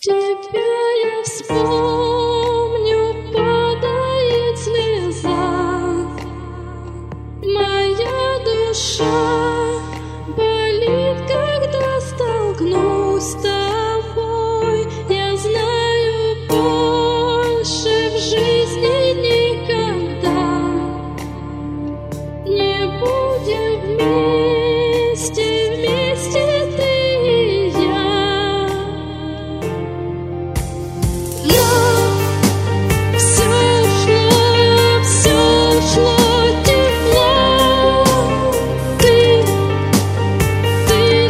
Тебя я вспомню, падает слеза. Моя душа болит, когда столкнусь с тобой. Я знаю, больше в жизни никогда не будем вместе, вместе ты и я. Но все шло тепло. Ты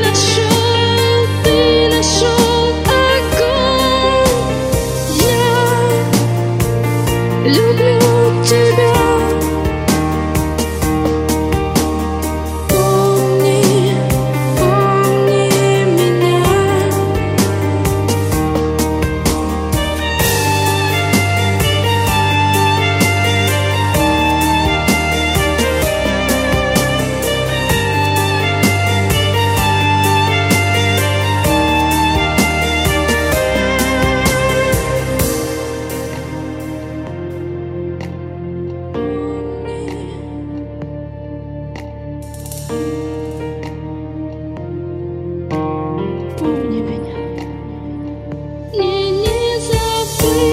нашел огонь. Я люблю тебя. Помни меня. Не забудь.